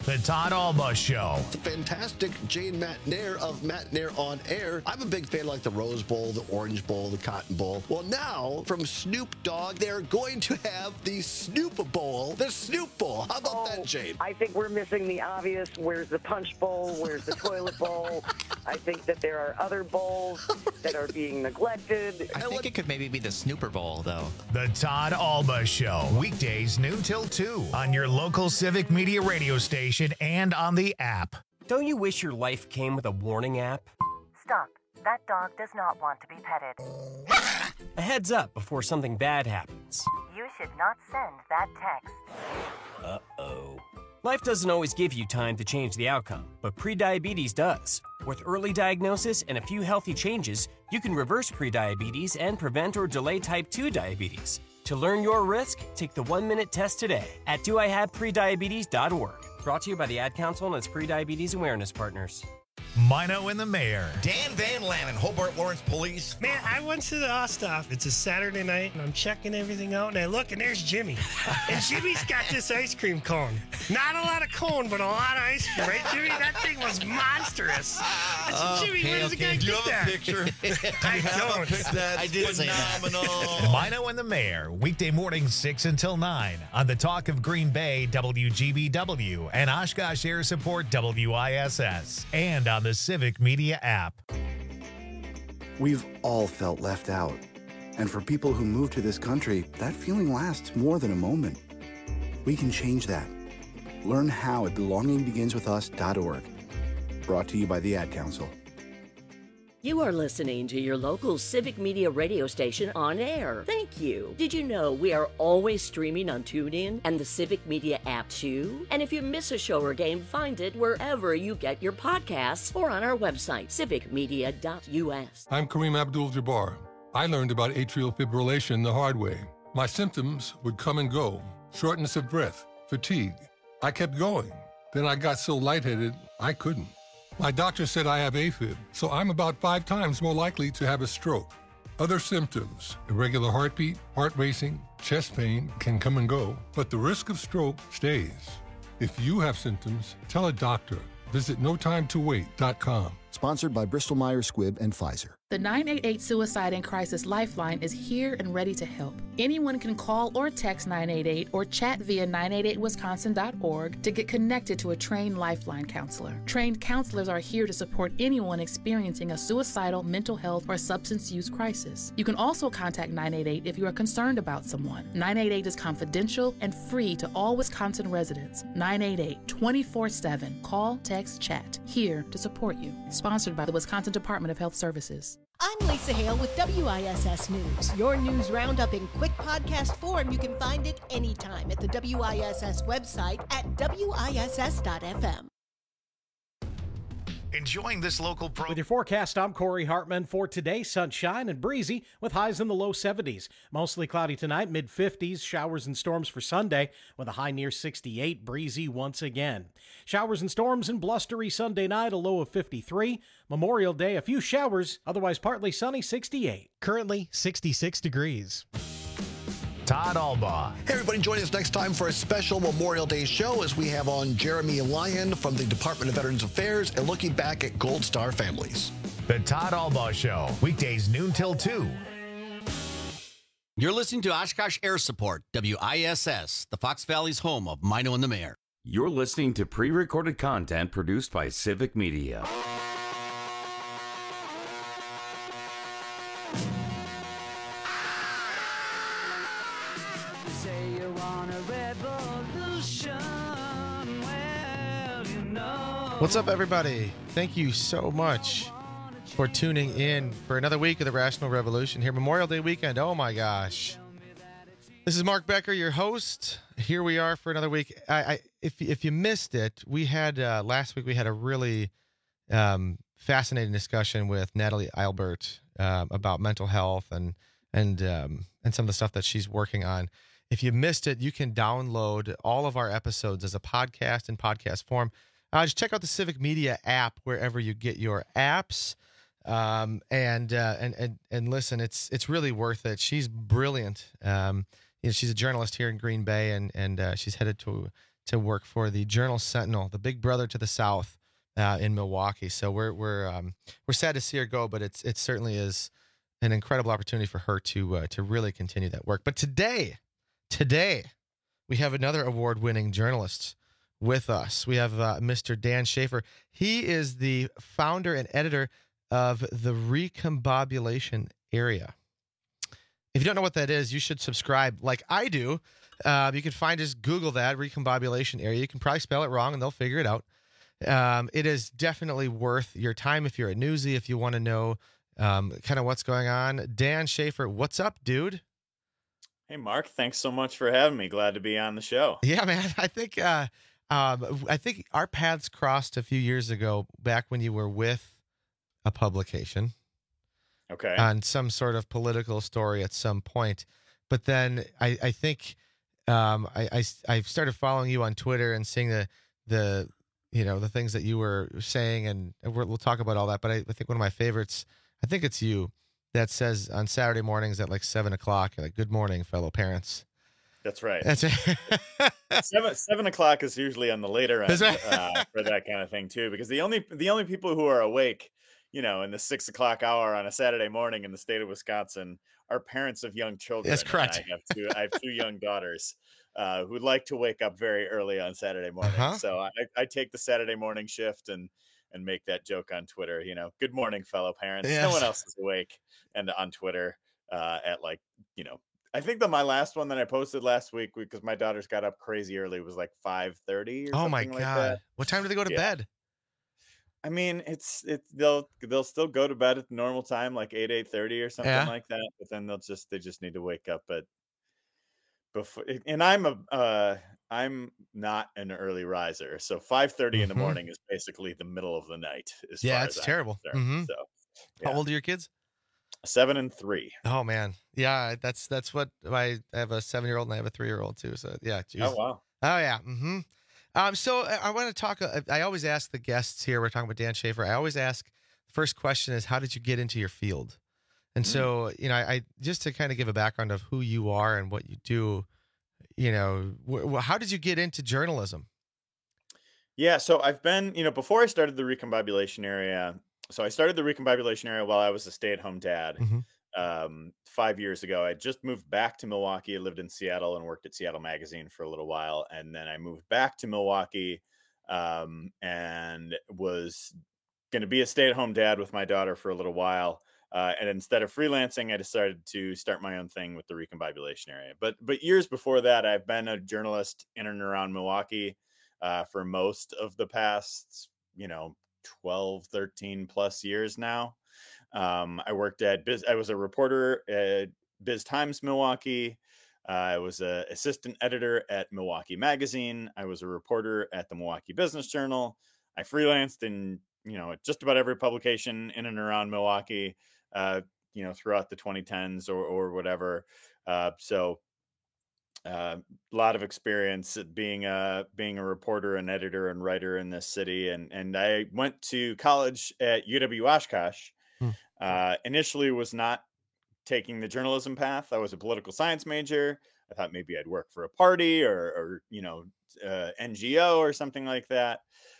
The Todd Alba Show. The fantastic Jane Matt Nair of Matt Nair on Air. I'm a big fan of like the Rose Bowl, the Orange Bowl, the Cotton Bowl. Well, now from Snoop Dogg, they're going to have the Snoop Bowl, the Snoop Bowl. How about that, Jane? I think we're missing the obvious. Where's the Punch Bowl? Where's the Toilet Bowl? I think that there are other bowls that are being neglected. I think it could maybe be the Snooper Bowl, though. The Todd Alba Show. Weekdays noon till 2 on your local Civic Media radio station and on the app. Don't you wish your life came with a warning app? Stop. That dog does not want to be petted. A heads up before something bad happens. You should not send that text. Uh-oh. Life doesn't always give you time to change the outcome, but prediabetes does. With early diagnosis and a few healthy changes, you can reverse prediabetes and prevent or delay type 2 diabetes. To learn your risk, take the 1-minute test today at doihaveprediabetes.org. Brought to you by the Ad Council and its prediabetes awareness partners. Mino and the Mayor. Dan Van Lannen, Hobart Lawrence Police. Man, I went to the Osthoff. It's a Saturday night, and I'm checking everything out, and I look, and there's Jimmy. And Jimmy's got this ice cream cone. Not a lot of cone, but a lot of ice cream, right, Jimmy? That thing was monstrous. I said, Jimmy, where does the guy Do you get have that? a picture? I don't. I did phenomenal. Mino and the Mayor. Weekday mornings 6 until 9 on the Talk of Green Bay, WGBW, and Oshkosh Air Support, WISS, and on the Civic Media app. We've all felt left out. And for people who move to this country, that feeling lasts more than a moment. We can change that. Learn how at belongingbeginswithus.org. Brought to you by the Ad Council. You are listening to your local Civic Media radio station on air. Thank you. Did you know we are always streaming on TuneIn and the Civic Media app too? And if you miss a show or game, find it wherever you get your podcasts or on our website, civicmedia.us. I'm Kareem Abdul-Jabbar. I learned about atrial fibrillation the hard way. My symptoms would come and go. Shortness of breath, fatigue. I kept going. Then I got so lightheaded, I couldn't. My doctor said I have AFib, so I'm about 5 times more likely to have a stroke. Other symptoms, irregular heartbeat, heart racing, chest pain can come and go, but the risk of stroke stays. If you have symptoms, tell a doctor. Visit notimetowait.com. Sponsored by Bristol-Myers Squibb and Pfizer. The 988 Suicide and Crisis Lifeline is here and ready to help. Anyone can call or text 988 or chat via 988wisconsin.org to get connected to a trained Lifeline counselor. Trained counselors are here to support anyone experiencing a suicidal, mental health, or substance use crisis. You can also contact 988 if you are concerned about someone. 988 is confidential and free to all Wisconsin residents. 988 24/7. Call, text, chat. Here to support you. Sponsored by the Wisconsin Department of Health Services. I'm Lisa Hale with WISS News. Your news roundup in quick podcast form. You can find it anytime at the WISS website at WISS.FM. Enjoying this local With your forecast, I'm Corey Hartman. For today, sunshine and breezy with highs in the low 70s. Mostly cloudy tonight, mid-50s. Showers and storms for Sunday with a high near 68, breezy once again. Showers and storms and blustery Sunday night, a low of 53. Memorial Day, a few showers, otherwise partly sunny, 68. Currently 66 degrees. Todd Alba. Hey, everybody, join us next time for a special Memorial Day show as we have on Jeremy Lyon from the Department of Veterans Affairs and looking back at Gold Star families. The Todd Alba Show. Weekdays noon till 2. You're listening to Oshkosh Air Support, WISS, the Fox Valley's home of Mino and the Mayor. You're listening to pre-recorded content produced by Civic Media. What's up, everybody? Thank you so much for tuning in for another week of the Rational Revolution here, Memorial Day weekend. Oh my gosh. This is Mark Becker, your host. Here we are for another week. If you missed it, we had last week we had a really fascinating discussion with Natalie Eilbert about mental health and some of the stuff that she's working on. If you missed it, you can download all of our episodes as a podcast in podcast form. Just check out the Civic Media app wherever you get your apps, and listen. It's really worth it. She's brilliant. She's a journalist here in Green Bay, and she's headed to to work for the Journal Sentinel, the big brother to the South in Milwaukee. So we're sad to see her go, but it certainly is an incredible opportunity for her to really continue that work. But today we have another award-winning journalist with us. We have Mr. Dan Schaefer. He is the founder and editor of the Recombobulation Area. If you don't know what that is, you should subscribe like I do. You can just Google that, Recombobulation Area. You can probably spell it wrong, and they'll figure it out. It is definitely worth your time if you're a newsie, if you want to know kind of what's going on. Dan Schaefer, what's up, dude? Hey, Mark. Thanks so much for having me. Glad to be on the show. Yeah, man. I think our paths crossed a few years ago back when you were with a publication. Okay. On some sort of political story at some point. But then I think I started following you on Twitter and seeing the things that you were saying, and we'll talk about all that. But I think one of my favorites, I think it's you, that says on Saturday mornings at like 7:00, like, "Good morning, fellow parents." That's right. That's right. 7:00 is usually on the later end for that kind of thing too, because the only people who are awake, in the 6:00 hour on a Saturday morning in the state of Wisconsin are parents of young children. That's correct. I have two young daughters who like to wake up very early on Saturday morning. So I take the Saturday morning shift and make that joke on Twitter. Good morning, fellow parents. Yes. No one else is awake, and on Twitter at I think my last one that I posted last week, because my daughters got up crazy early, was like 5:30 or oh my something God. like that. What time do they go to bed? I mean, they'll still go to bed at the normal time, like 8:30 or something like that. But then they just need to wake up before. And I'm not an early riser, so 5:30 in the morning is basically the middle of the night. Yeah, it's terrible. So, How old are your kids? 7 and 3. Oh man, yeah, that's what I have a 7-year-old and I have a 3-year-old too. So yeah, geez. Oh wow. Oh yeah. So I want to talk. I always ask the guests here. We're talking about Dan Schaefer. I always ask. The first question is, how did you get into your field? And so I just to kind of give a background of who you are and what you do. How did you get into journalism? Yeah, so I've been, before I started the Recombobulation Area. So I started the Recombobulation Area while I was a stay-at-home dad. 5 years ago. I just moved back to Milwaukee. I lived in Seattle and worked at Seattle Magazine for a little while. And then I moved back to Milwaukee and was going to be a stay-at-home dad with my daughter for a little while. And instead of freelancing, I decided to start my own thing with the Recombobulation Area. But years before that, I've been a journalist in and around Milwaukee for most of the past, 12, 13 plus years now. I worked I was a reporter at Biz Times Milwaukee. I was an assistant editor at Milwaukee Magazine. I was a reporter at the Milwaukee Business Journal. I freelanced in, just about every publication in and around Milwaukee, throughout the 2010s or whatever. So a lot of experience being a reporter and editor and writer in this city. And I went to college at UW Oshkosh. Initially was not taking the journalism path. I was a political science major. I thought maybe I'd work for a party or NGO or something like that.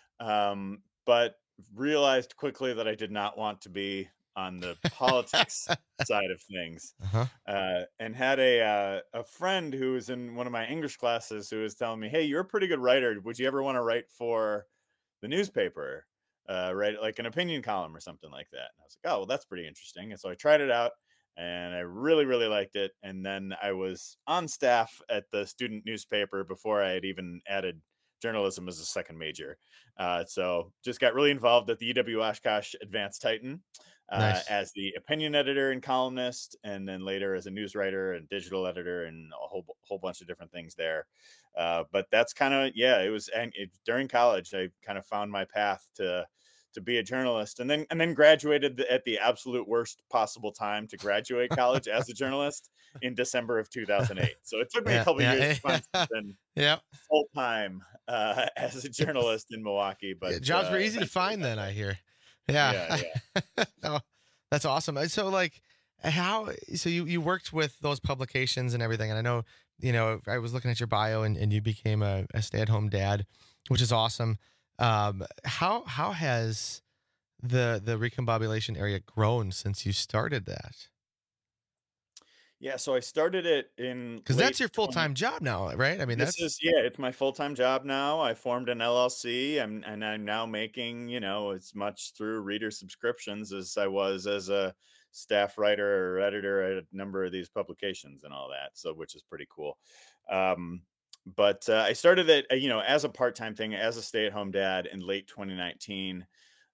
But realized quickly that I did not want to be on the politics side of things. And had a friend who was in one of my English classes who was telling me, "Hey, you're a pretty good writer. Would you ever want to write for the newspaper? Write like an opinion column or something like that?" And I was like, "Oh, well, that's pretty interesting." And so I tried it out and I really, really liked it. And then I was on staff at the student newspaper before I had even added journalism as a second major. So just got really involved at the UW Oshkosh Advanced Titan as the opinion editor and columnist, and then later as a news writer and digital editor and a whole bunch of different things there. But that's kind of, during college, I kind of found my path to be a journalist, and then graduated at the absolute worst possible time to graduate college as a journalist in December of 2008. So it took me a couple years to find something full time as a journalist in Milwaukee. But jobs were easy to find then, I hear. Yeah. No, that's awesome. So you worked with those publications and everything, and I know I was looking at your bio and you became a stay-at-home dad, which is awesome. How has the recombobulation area grown since you started that? Yeah, so I started it in Because that's your late full-time job now, right? I mean, it's my full-time job now. I formed an LLC, and I'm now making, as much through reader subscriptions as I was as a staff writer or editor at a number of these publications and all that. So, which is pretty cool. But I started it, as a part-time thing, as a stay-at-home dad in late 2019.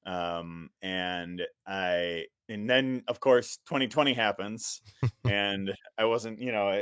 And then of course 2020 happens and I wasn't,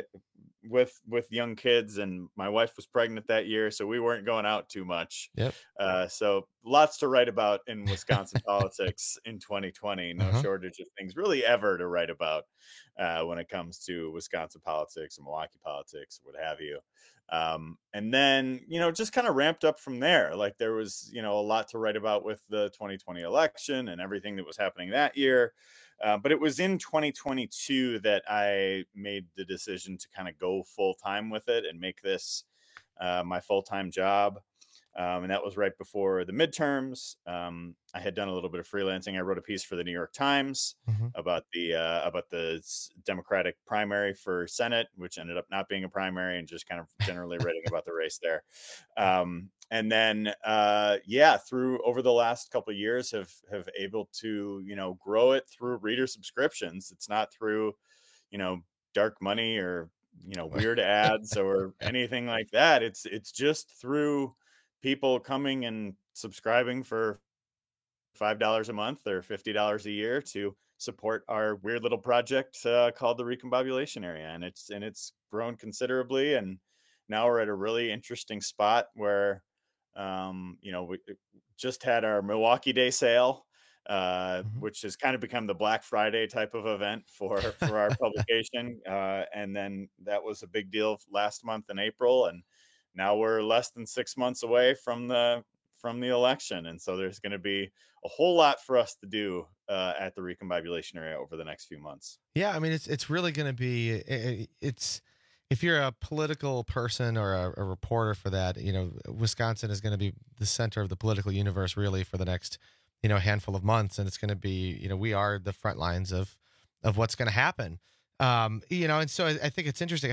with young kids, and my wife was pregnant that year, so we weren't going out too much. Yep. So lots to write about in Wisconsin politics in 2020. No shortage of things really ever to write about when it comes to Wisconsin politics and Milwaukee politics, what have you. And then, just kind of ramped up from there. Like there was, a lot to write about with the 2020 election and everything that was happening that year. But it was in 2022 that I made the decision to kind of go full time with it and make this my full-time job. And that was right before the midterms. I had done a little bit of freelancing. I wrote a piece for the New York Times about the Democratic primary for Senate, which ended up not being a primary, and just kind of generally writing about the race there. And then, through over the last couple of years have able to, grow it through reader subscriptions. It's not through, dark money or, weird ads or anything like that. It's just through people coming and subscribing for $5 a month or $50 a year to support our weird little project called the Recombobulation Area. And it's grown considerably. And now we're at a really interesting spot where, we just had our Milwaukee Day sale, which has kind of become the Black Friday type of event for our publication. And then that was a big deal last month in April. And now we're less than 6 months away from the election. And so there's going to be a whole lot for us to do at the Recombobulation Area over the next few months. Yeah. I mean, it's really going to be, if you're a political person or a reporter for that, Wisconsin is going to be the center of the political universe really for the next, handful of months. And it's going to be, we are the front lines of what's going to happen. And so I think it's interesting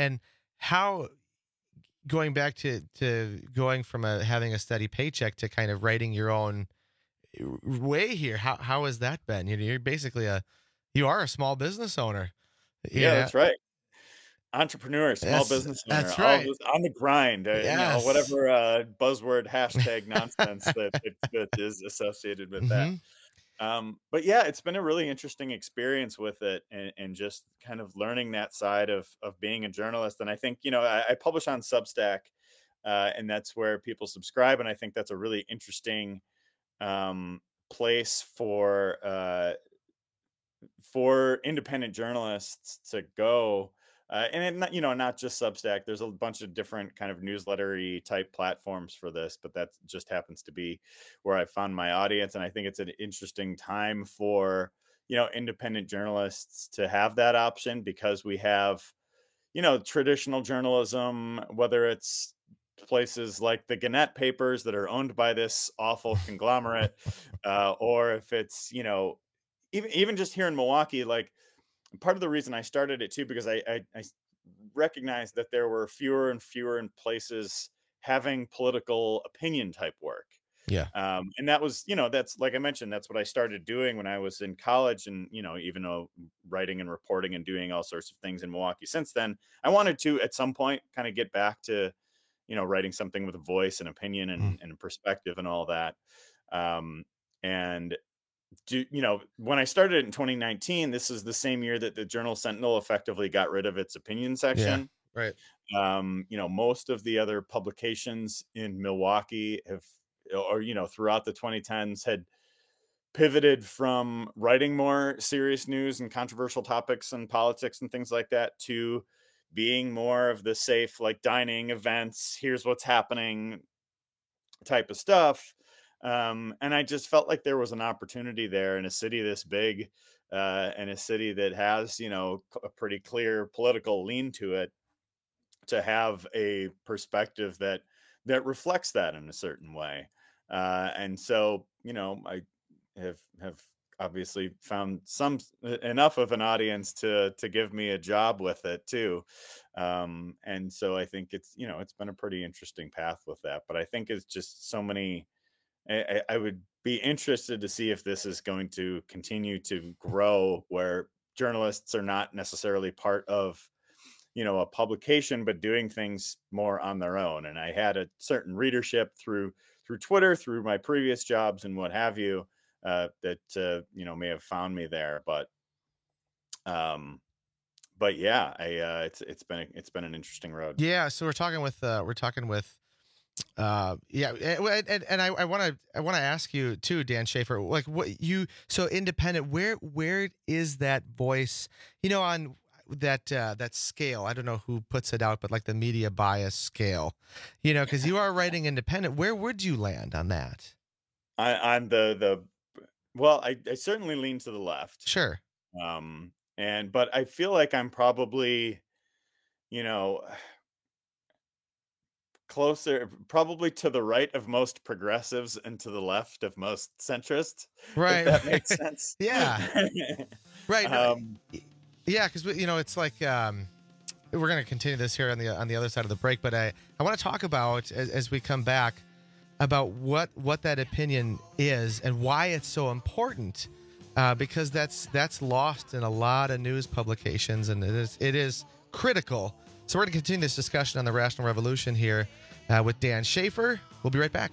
how going back to going from having a steady paycheck to kind of writing your own way here. How has that been? You're basically you are a small business owner. Yeah, that's right. Entrepreneur, small business owner, that's right. On the grind, Yes. Whatever buzzword hashtag nonsense that is associated with that. But yeah, it's been a really interesting experience with it, and just kind of learning that side of being a journalist. And I think, I publish on Substack, and that's where people subscribe. And I think that's a really interesting place for independent journalists to go. And it, not just Substack. There's a bunch of different kind of newsletter-y type platforms for this, but that just happens to be where I found my audience. And I think it's an interesting time for, independent journalists to have that option, because we have, traditional journalism, whether it's places like the Gannett papers that are owned by this awful conglomerate, or if it's, even just here in Milwaukee, like, part of the reason I started it too, because I recognized that there were fewer and fewer places having political opinion type work. Yeah. And that was, that's, like I mentioned, that's what I started doing when I was in college. And, even though writing and reporting and doing all sorts of things in Milwaukee since then, I wanted to at some point kind of get back to, writing something with a voice and opinion and perspective and all that. When I started in 2019, this is the same year that the Journal Sentinel effectively got rid of its opinion section. Yeah, right. Most of the other publications in Milwaukee throughout the 2010s had pivoted from writing more serious news and controversial topics and politics and things like that to being more of the safe, like dining events, here's what's happening type of stuff. And I just felt like there was an opportunity there in a city this big, and a city that has, a pretty clear political lean to it, to have a perspective that reflects that in a certain way. And so, I have obviously found enough of an audience to give me a job with it too. And so I think it's been a pretty interesting path with that, but I think it's just so many, I would be interested to see if this is going to continue to grow, where journalists are not necessarily part of, a publication, but doing things more on their own. And I had a certain readership through Twitter, through my previous jobs and what have you, that may have found me there. But yeah, it's been an interesting road. Yeah. So we're talking with and I want to ask you too, Dan Schaefer, like so independent, where is that voice, on that scale? I don't know who puts it out, but like the media bias scale, because you are writing independent. Where would you land on that? I'm I certainly lean to the left. Sure. But I feel like I'm probably, closer, probably to the right of most progressives and to the left of most centrists. Right. If that makes sense. Yeah. Right. Yeah. Cause it's like, we're going to continue this here on the other side of the break, but I want to talk about as we come back about what that opinion is and why it's so important, because that's lost in a lot of news publications, and it is critical. So we're going to continue this discussion on the Rational Revolution here with Dan Schaefer. We'll be right back.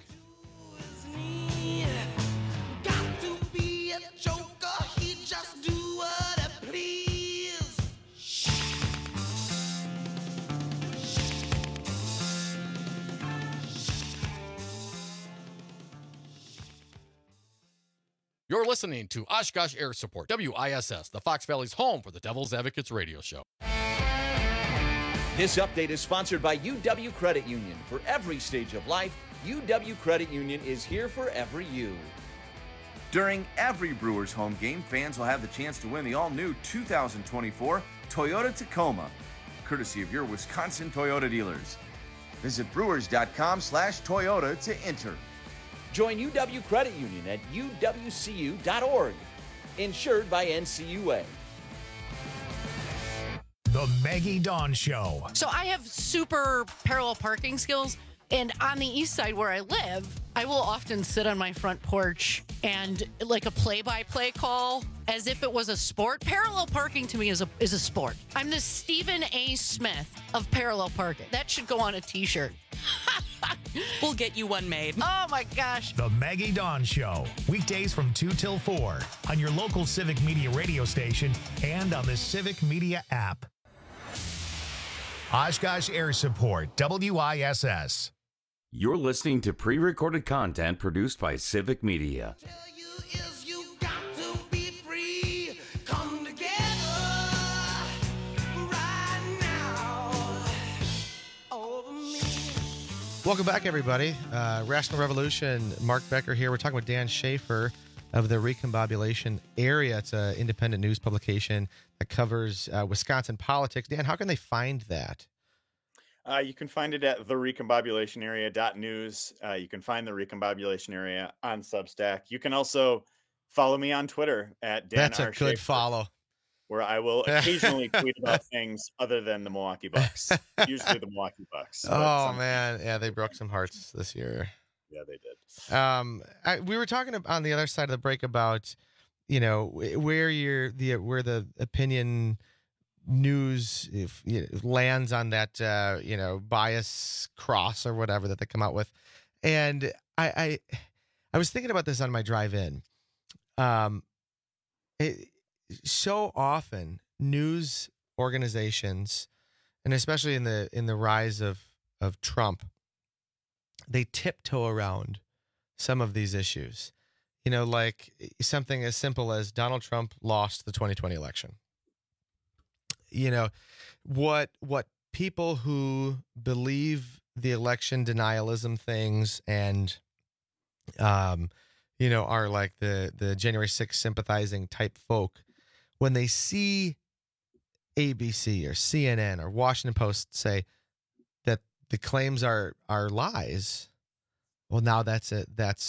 You're listening to Oshkosh Air Support, WISS, the Fox Valley's home for the Devil's Advocates radio show. This update is sponsored by UW Credit Union. For every stage of life, UW Credit Union is here for every you. During every Brewers home game, fans will have the chance to win the all-new 2024 Toyota Tacoma, courtesy of your Wisconsin Toyota dealers. Visit brewers.com/Toyota to enter. Join UW Credit Union at uwcu.org. Insured by NCUA. The Maggie Dawn Show. So I have super parallel parking skills. And on the east side where I live, I will often sit on my front porch and like a play-by-play call as if it was a sport. Parallel parking to me is a sport. I'm the Stephen A. Smith of parallel parking. That should go on a t-shirt. We'll get you one made. Oh my gosh. The Maggie Dawn Show. Weekdays from 2 till 4 on your local Civic Media radio station and on the Civic Media app. Oshkosh Air Support, WISS. You're listening to pre-recorded content produced by Civic Media. Welcome back, everybody. Rational Revolution, Mark Becker here. We're talking with Dan Schaefer of the Recombobulation Area. It's an independent news publication that covers Wisconsin politics. Dan, how can they find that? You can find it at therecombobulationarea.news. You can find the Recombobulation Area on Substack. You can also follow me on Twitter at Dan That's R. a good Schaefer, follow. where I will occasionally tweet about things other than the Milwaukee Bucks. Usually the Milwaukee Bucks. Oh, man. Yeah, they broke some hearts this year. Yeah, they did. We were talking on the other side of the break about, where the opinion news lands on that bias cross or whatever that they come out with. And I was thinking about this on my drive in. So often news organizations, and especially in the rise of Trump, they tiptoe around some of these issues. Like something as simple as Donald Trump lost the 2020 election. What people who believe the election denialism things and, are like the January 6th sympathizing type folk, when they see ABC or CNN or Washington Post say, the claims are lies, well, now that's an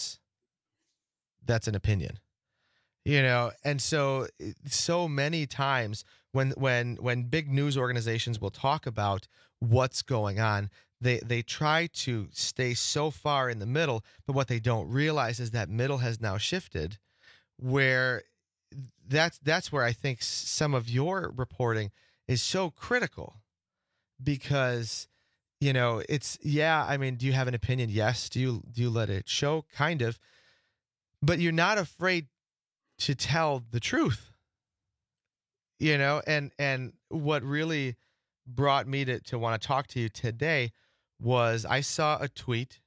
opinion, and so many times when big news organizations will talk about what's going on, they try to stay so far in the middle, but what they don't realize is that middle has now shifted, where that's where I think some of your reporting is so critical, because it's, I mean, do you have an opinion? Yes. Do you let it show? Kind of, but you're not afraid to tell the truth, and what really brought me to want to talk to you today was I saw a tweet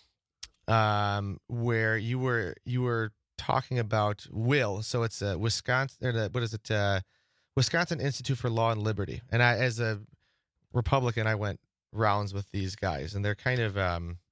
where you were talking about Will. So it's a Wisconsin Institute for Law and Liberty. And I, as a Republican, I went rounds with these guys, and they're kind of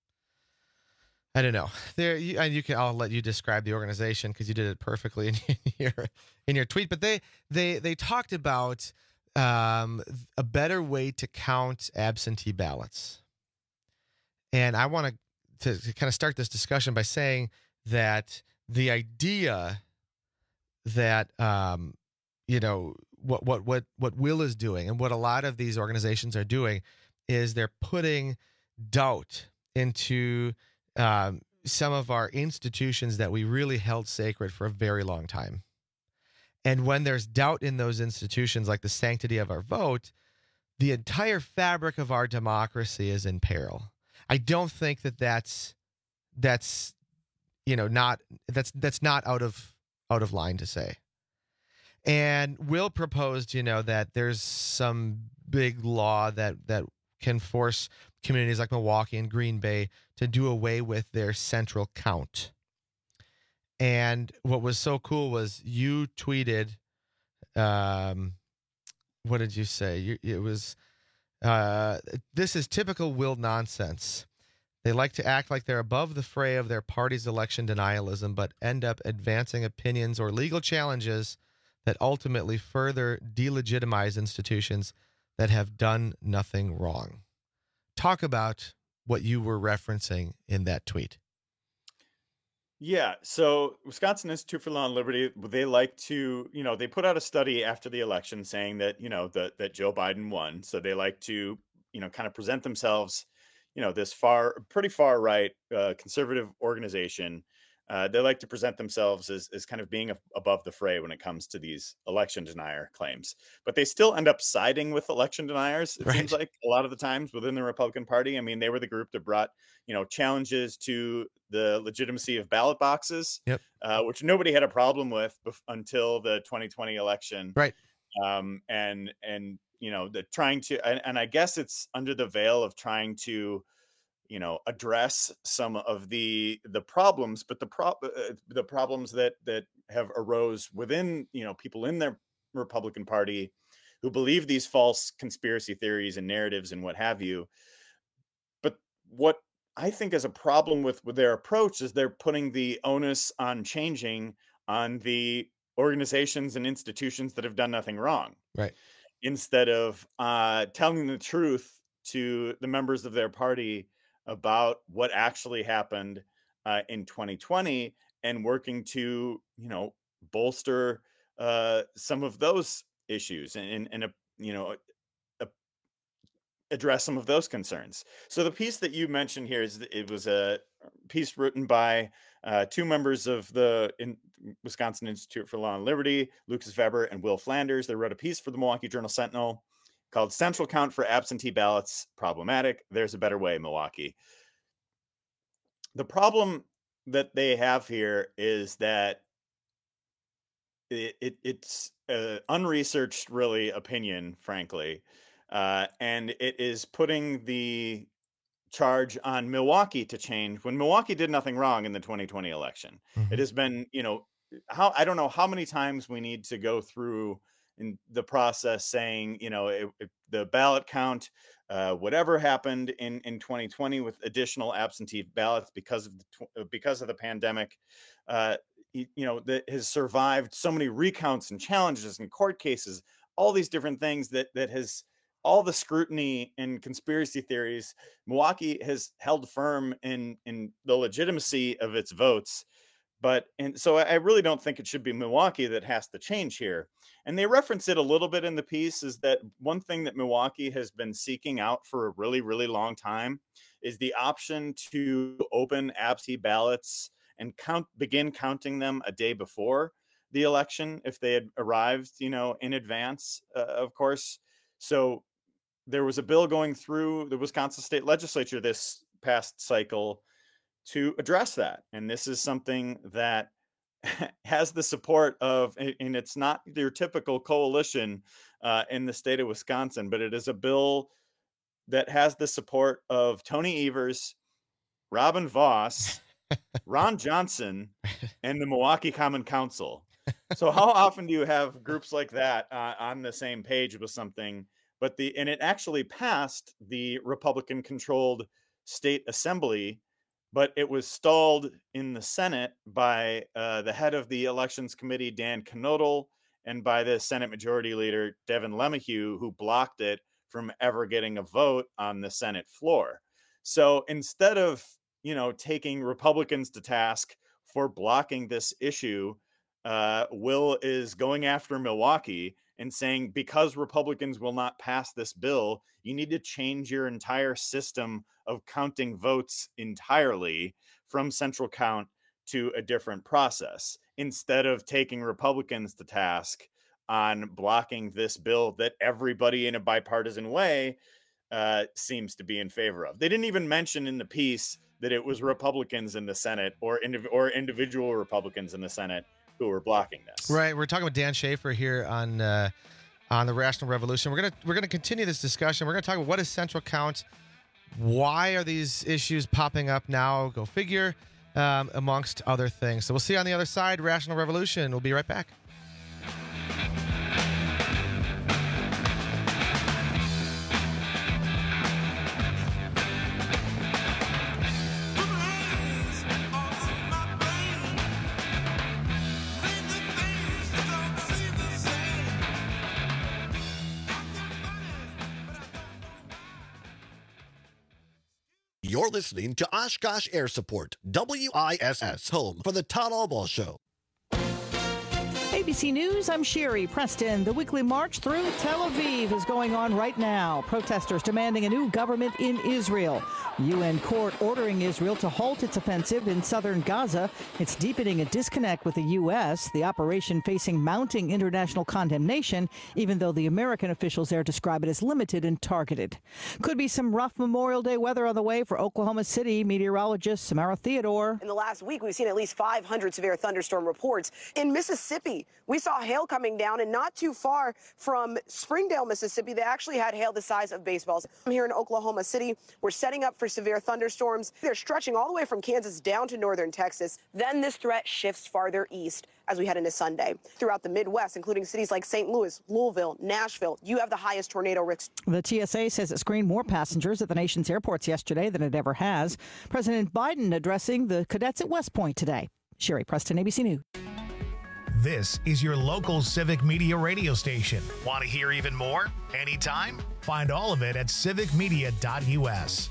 I don't know. I'll let you describe the organization because you did it perfectly in your tweet. But they talked about a better way to count absentee ballots, and I want to kind of start this discussion by saying that the idea that what Will is doing and what a lot of these organizations are doing is they're putting doubt into some of our institutions that we really held sacred for a very long time. And when there's doubt in those institutions, like the sanctity of our vote, the entire fabric of our democracy is in peril. I don't think that's not out of line to say. And Will proposed, that there's some big law that can force communities like Milwaukee and Green Bay to do away with their central count. And what was so cool was you tweeted, what did you say? It was, this is typical Will nonsense. They like to act like they're above the fray of their party's election denialism, but end up advancing opinions or legal challenges that ultimately further delegitimize institutions that have done nothing wrong. Talk about what you were referencing in that tweet. Yeah. So Wisconsin Institute for Law and Liberty, they like to, they put out a study after the election saying that, that Joe Biden won. So they like to, kind of present themselves, this pretty far right conservative organization. They like to present themselves as kind of being above the fray when it comes to these election denier claims. But they still end up siding with election deniers, it seems like, a lot of the times within the Republican Party. I mean, they were the group that brought, challenges to the legitimacy of ballot boxes, which nobody had a problem with until the 2020 election. Right. And the trying to, and I guess it's under the veil of trying to, address some of the problems, but the problems that have arose within, people in the Republican Party who believe these false conspiracy theories and narratives and what have you. But what I think is a problem with their approach is they're putting the onus on changing on the organizations and institutions that have done nothing wrong. Right. Instead of telling the truth to the members of their party about what actually happened in 2020 and working to, bolster some of those issues and address some of those concerns. So the piece that you mentioned here it was a piece written by two members of the Wisconsin Institute for Law and Liberty, Lucas Weber and Will Flanders. They wrote a piece for the Milwaukee Journal Sentinel called "Central Count for Absentee Ballots Problematic. There's a Better Way, Milwaukee." The problem that they have here is that it's unresearched, really, opinion, frankly, and it is putting the charge on Milwaukee to change when Milwaukee did nothing wrong in the 2020 election. Mm-hmm. It has been, I don't know how many times we need to go through in the process saying, the ballot count, whatever happened in 2020 with additional absentee ballots because of the pandemic, that has survived so many recounts and challenges and court cases, all these different things that has all the scrutiny and conspiracy theories, Milwaukee has held firm in the legitimacy of its votes. And so I really don't think it should be Milwaukee that has to change here. And they reference it a little bit in the piece, is that one thing that Milwaukee has been seeking out for a really, really long time is the option to open absentee ballots and begin counting them a day before the election if they had arrived, in advance, of course. So there was a bill going through the Wisconsin State Legislature this past cycle to address that. And this is something that has the support of, and it's not your typical coalition in the state of Wisconsin, but it is a bill that has the support of Tony Evers, Robin Voss, Ron Johnson, and the Milwaukee Common Council. So how often do you have groups like that on the same page with something? And it actually passed the Republican-controlled state assembly, but it was stalled in the Senate by the head of the elections committee, Dan Knodel, and by the Senate Majority Leader, Devin LeMahieu, who blocked it from ever getting a vote on the Senate floor. So instead of, taking Republicans to task for blocking this issue, Will is going after Milwaukee and saying, because Republicans will not pass this bill, you need to change your entire system of counting votes entirely from central count to a different process, instead of taking Republicans to task on blocking this bill that everybody in a bipartisan way seems to be in favor of. They didn't even mention in the piece that it was Republicans in the Senate or individual Republicans in the Senate who were blocking this. Right. We're talking with Dan Schaefer here on the Rational Revolution. We're gonna continue this discussion. We're gonna talk about what is central count, why are these issues popping up now, go figure, amongst other things. So we'll see you on the other side. Rational Revolution. We'll be right back. You're listening to Oshkosh Air Support, WISS, home for the Todd Albaugh Show. ABC News, I'm Sherry Preston. The weekly march through Tel Aviv is going on right now. Protesters demanding a new government in Israel. UN court ordering Israel to halt its offensive in southern Gaza. It's deepening a disconnect with the U.S., the operation facing mounting international condemnation, even though the American officials there describe it as limited and targeted. Could be some rough Memorial Day weather on the way for Oklahoma City. Meteorologist Samara Theodore. In the last week, we've seen at least 500 severe thunderstorm reports. In Mississippi, we saw hail coming down, and not too far from Springdale, Mississippi, they actually had hail the size of baseballs. Here in Oklahoma City, we're setting up for severe thunderstorms. They're stretching all the way from Kansas down to northern Texas. Then this threat shifts farther east as we head into Sunday. Throughout the Midwest, including cities like St. Louis, Louisville, Nashville, you have the highest tornado risk. The TSA says it screened more passengers at the nation's airports yesterday than it ever has. President Biden addressing the cadets at West Point today. Sherry Preston, ABC News. This is your local Civic Media radio station. Want to hear even more? Anytime? Find all of it at civicmedia.us.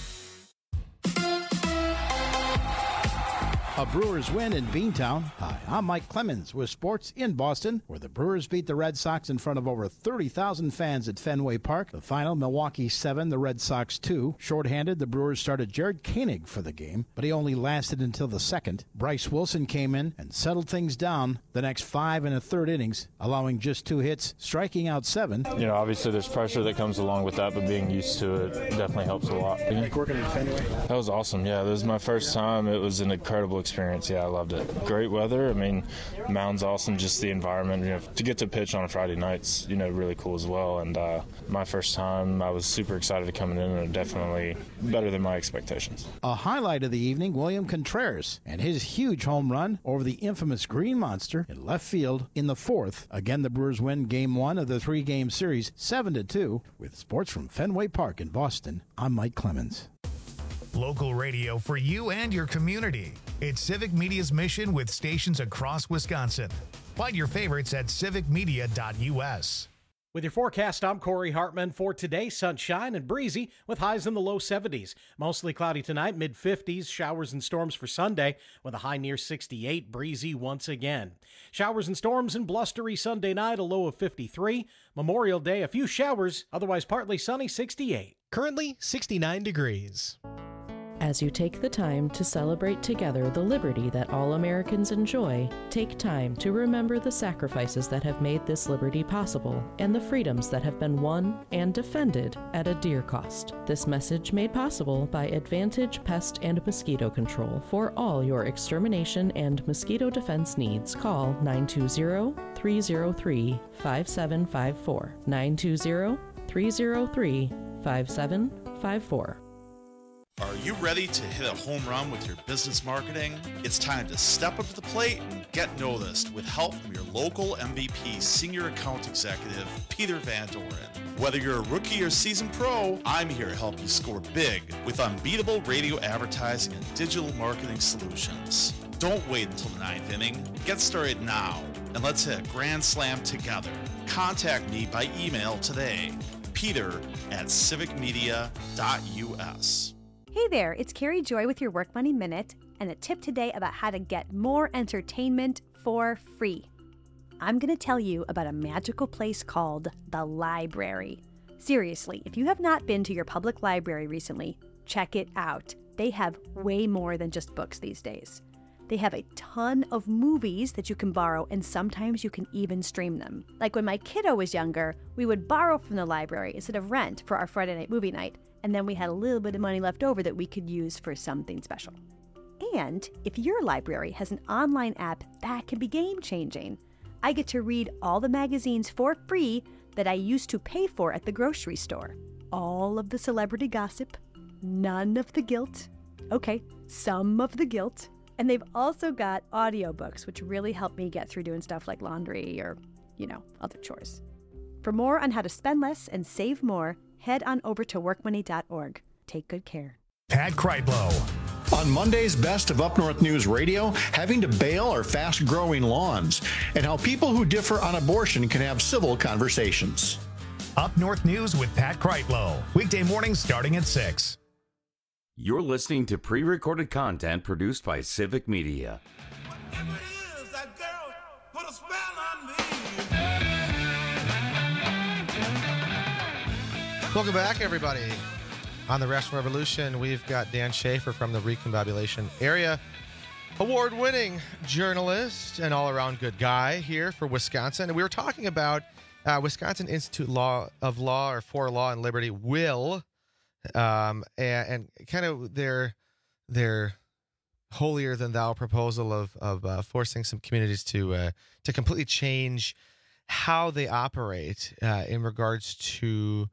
A Brewers win in Beantown. Hi, I'm Mike Clemens with sports in Boston, where the Brewers beat the Red Sox in front of over 30,000 fans at Fenway Park. The final, Milwaukee 7, the Red Sox 2. Shorthanded, the Brewers started Jared Koenig for the game, but he only lasted until the second. Bryce Wilson came in and settled things down the next 5 1/3 innings, allowing just 2 hits, striking out 7. You know, obviously there's pressure that comes along with that, but being used to it definitely helps a lot. Like working at Fenway? That was awesome, yeah. This was my first time. It was an incredible experience. Yeah, I loved it. Great weather. I mean, mound's awesome. Just the environment. You know, to get to pitch on a Friday night's, really cool as well. And my first time, I was super excited to come in, and definitely better than my expectations. A highlight of the evening, William Contreras and his huge home run over the infamous Green Monster in left field in the 4th. Again, the Brewers win Game 1 of the 3-game series 7-2. With sports from Fenway Park in Boston, I'm Mike Clemens. Local radio for you and your community. It's Civic Media's mission with stations across Wisconsin. Find your favorites at civicmedia.us. With your forecast, I'm Corey Hartman. For today, sunshine and breezy with highs in the low 70s. Mostly cloudy tonight, mid-50s. Showers and storms for Sunday with a high near 68, breezy once again. Showers and storms and blustery Sunday night, a low of 53. Memorial Day, a few showers, otherwise partly sunny, 68. Currently 69 degrees. As you take the time to celebrate together the liberty that all Americans enjoy, take time to remember the sacrifices that have made this liberty possible and the freedoms that have been won and defended at a dear cost. This message made possible by Advantage Pest and Mosquito Control. For all your extermination and mosquito defense needs, call 920-303-5754. 920-303-5754. Are you ready to hit a home run with your business marketing? It's time to step up to the plate and get noticed with help from your local MVP Senior Account Executive, Peter Van Doren. Whether you're a rookie or seasoned pro, I'm here to help you score big with unbeatable radio advertising and digital marketing solutions. Don't wait until the ninth inning. Get started now, and let's hit a grand slam together. Contact me by email today, peter@civicmedia.us. Hey there, it's Carrie Joy with your Work Money Minute, and a tip today about how to get more entertainment for free. I'm going to tell you about a magical place called the library. Seriously, if you have not been to your public library recently, check it out. They have way more than just books these days. They have a ton of movies that you can borrow, and sometimes you can even stream them. Like when my kiddo was younger, we would borrow from the library instead of rent for our Friday night movie night, and then we had a little bit of money left over that we could use for something special. And if your library has an online app, that can be game-changing. I get to read all the magazines for free that I used to pay for at the grocery store. All of the celebrity gossip, none of the guilt. Okay, some of the guilt. And they've also got audiobooks, which really help me get through doing stuff like laundry or, other chores. For more on how to spend less and save more, head on over to workmoney.org. Take good care. Pat Kreitlow. On Monday's Best of Up North News Radio, having to bail our fast-growing lawns, and how people who differ on abortion can have civil conversations. Up North News with Pat Kreitlow. Weekday mornings starting at 6. You're listening to pre-recorded content produced by Civic Media. Welcome back, everybody. On the Rational Revolution, we've got Dan Schaefer from the Recombobulation Area, award-winning journalist and all-around good guy here for Wisconsin. And we were talking about Wisconsin Institute of Law for Law and Liberty will, and kind of their holier-than-thou proposal of forcing some communities to completely change how they operate in regards to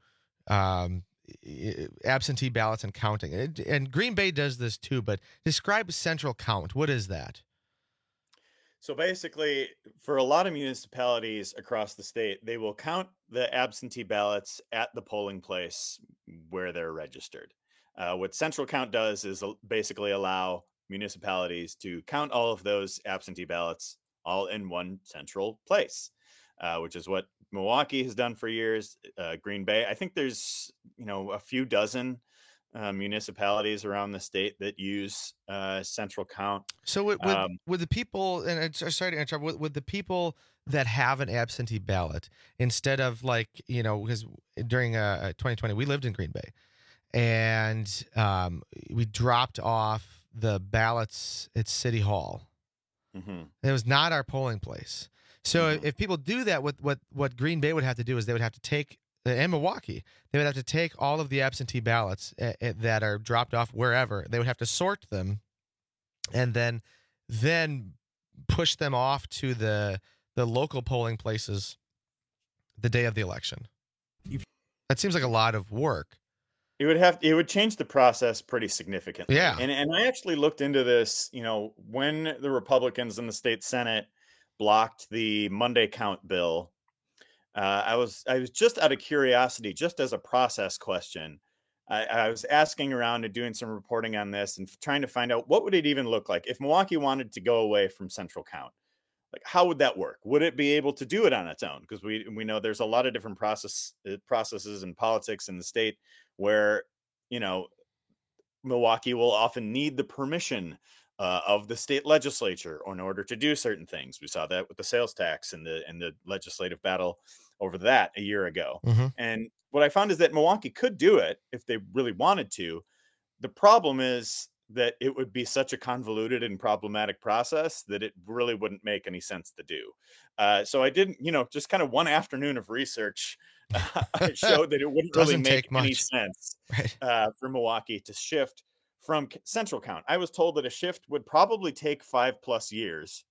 absentee ballots and counting. And Green Bay does this too, but describe Central Count. What is that? So basically, for a lot of municipalities across the state, they will count the absentee ballots at the polling place where they're registered. What Central Count does is basically allow municipalities to count all of those absentee ballots all in one central place, which is what Milwaukee has done for years. Green Bay, I think there's a few dozen municipalities around the state that use Central Count. So with the people, and sorry to interrupt, with the people that have an absentee ballot, instead of because during 2020 we lived in Green Bay, and we dropped off the ballots at City Hall. Mm-hmm. It was not our polling place. So if people do that, what Green Bay would have to do is they would have to take, and Milwaukee, they would have to take all of the absentee ballots that are dropped off wherever. They would have to sort them, and then push them off to the local polling places the day of the election. That seems like a lot of work. It would change the process pretty significantly. Yeah. And I actually looked into this, when the Republicans in the state Senate blocked the Monday count bill. I was just out of curiosity, just as a process question. I was asking around and doing some reporting on this and trying to find out what would it even look like if Milwaukee wanted to go away from Central Count. like, how would that work? Would it be able to do it on its own? Because we know there's a lot of different processes and politics in the state where, you know, Milwaukee will often need the permission of the state legislature in order to do certain things. We saw that with the sales tax and the legislative battle over that a year ago. And what I found is that Milwaukee could do it if they really wanted to. The problem is that it would be such a convoluted and problematic process that it really wouldn't make any sense to do. So I didn't, just kind of one afternoon of research showed that it wouldn't really make any sense for Milwaukee to shift from central count. I was told that a shift would probably take 5+ years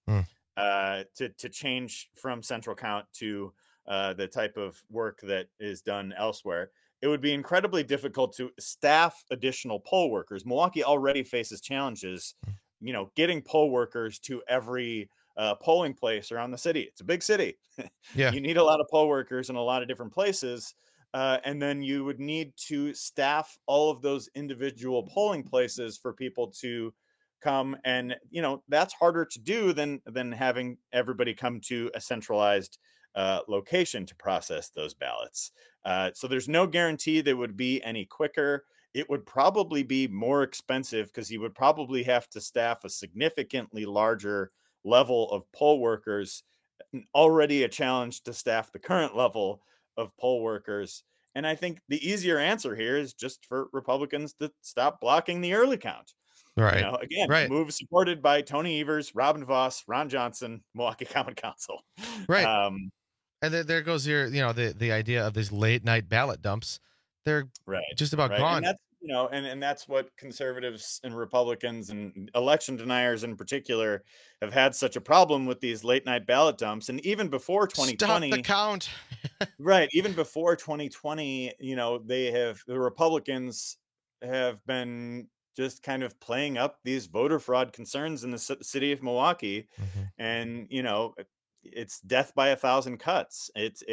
to change from central count to the type of work that is done elsewhere. It would be incredibly difficult to staff additional poll workers. Milwaukee already faces challenges, getting poll workers to every polling place around the city. It's a big city. Yeah. You need a lot of poll workers in a lot of different places. And then you would need to staff all of those individual polling places for people to come. And, that's harder to do than having everybody come to a centralized location to process those ballots. So there's no guarantee that it would be any quicker. It would probably be more expensive because you would probably have to staff a significantly larger level of poll workers, already a challenge to staff the current level of poll workers. And I think the easier answer here is just for Republicans to stop blocking the early count. Right. Move supported by Tony Evers, Robin Voss, Ron Johnson, Milwaukee Common Council. Right. And there goes your, the idea of these late night ballot dumps. They're just about gone. And that's, and that's what conservatives and Republicans and election deniers in particular have had such a problem with, these late night ballot dumps. And even before 2020, stop the count. Right. Even before 2020, the Republicans have been just kind of playing up these voter fraud concerns in the city of Milwaukee. And, it's death by 1,000 cuts. It's